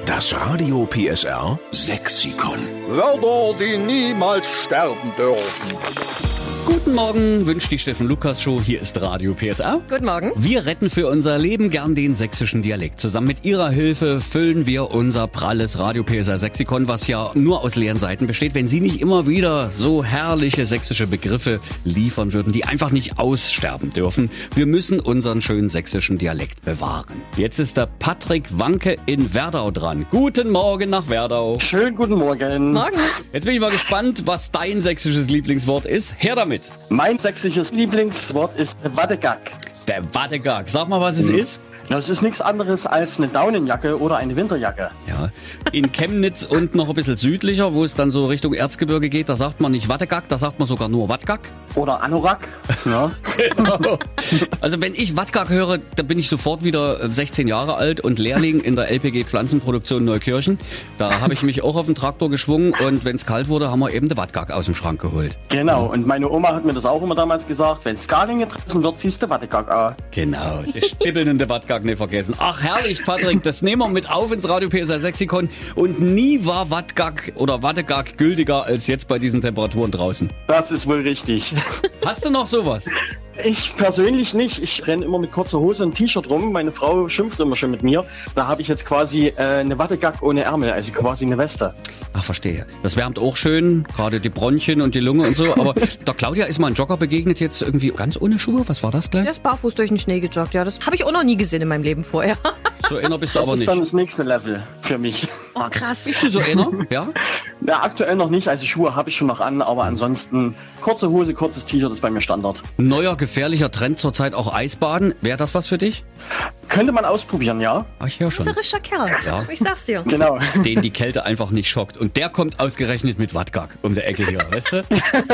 Das Radio PSR Sexikon. Wörter, die niemals sterben dürfen. Guten Morgen, wünscht die Steffen Lukas Show. Hier ist Radio PSR. Guten Morgen. Wir retten für unser Leben gern den sächsischen Dialekt. Zusammen mit Ihrer Hilfe füllen wir unser pralles Radio PSR Sexikon, was ja nur aus leeren Seiten besteht. Wenn Sie nicht immer wieder so herrliche sächsische Begriffe liefern würden, die einfach nicht aussterben dürfen. Wir müssen unseren schönen sächsischen Dialekt bewahren. Jetzt ist der Patrick Wanke in Werdau dran. Guten Morgen nach Werdau. Schönen guten Morgen. Morgen. Jetzt bin ich mal gespannt, was dein sächsisches Lieblingswort ist. Her damit. Mein sächsisches Lieblingswort ist Wattegag. Der Wattegag. Sag mal, was es ist. Das ist nichts anderes als eine Daunenjacke oder eine Winterjacke. Ja, in Chemnitz und noch ein bisschen südlicher, wo es dann so Richtung Erzgebirge geht, da sagt man nicht Wattegag, da sagt man sogar nur Wattgag. Oder Anorak. Ja. Genau. Also wenn ich Wattgag höre, dann bin ich sofort wieder 16 Jahre alt und Lehrling in der LPG Pflanzenproduktion Neukirchen. Da habe ich mich auch auf den Traktor geschwungen und wenn es kalt wurde, haben wir eben den Wattgag aus dem Schrank geholt. Genau, und meine Oma hat mir das auch immer damals gesagt, wenn Skaling getroffen wird, ziehst du Wattegag an. Genau, das Stibbeln und der Wattgag nicht vergessen. Ach herrlich, Patrick, das nehmen wir mit auf ins Radio PSR Sexikon und nie war Wattgag oder Wattegag gültiger als jetzt bei diesen Temperaturen draußen. Das ist wohl richtig. Hast du noch sowas? Ich persönlich nicht. Ich renne immer mit kurzer Hose und T-Shirt rum. Meine Frau schimpft immer schon mit mir. Da habe ich jetzt quasi eine Wattegag ohne Ärmel, also quasi eine Weste. Ach, verstehe. Das wärmt auch schön, gerade die Bronchien und die Lunge und so. Aber der Claudia ist mal ein Jogger begegnet, jetzt irgendwie ganz ohne Schuhe. Was war das gleich? Der ist barfuß durch den Schnee gejoggt. Ja, das habe ich auch noch nie gesehen in meinem Leben vorher. So einer bist du Das aber ist nicht. dann das nächste Level für mich. Oh, krass. Bist du so einer? Ja? Na, aktuell noch nicht. Also Schuhe habe ich schon noch an, aber ansonsten kurze Hose, kurzes T-Shirt ist bei mir Standard. Neuer gefährlicher Trend zurzeit auch Eisbaden. Wäre das was für dich? Könnte man ausprobieren, ja. Ach, ich höre Das schon. ist ein richtiger Kerl. Ja. Ich sag's dir. Genau. Den die Kälte einfach nicht schockt. Und der kommt ausgerechnet mit Wattgag um der Ecke hier, weißt du?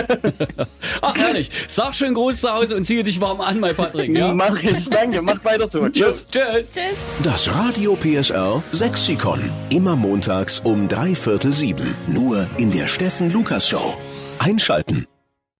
Ach, herrlich. Sag schön Gruß zu Hause und ziehe dich warm an, mein Patrick, ja? Mach ich, danke. Macht weiter so. Tschüss. Tschüss. Tschüss. Das Radio PSR Sexikon. Immer montags um 6:45. Nur in der Steffen Lukas Show. Einschalten.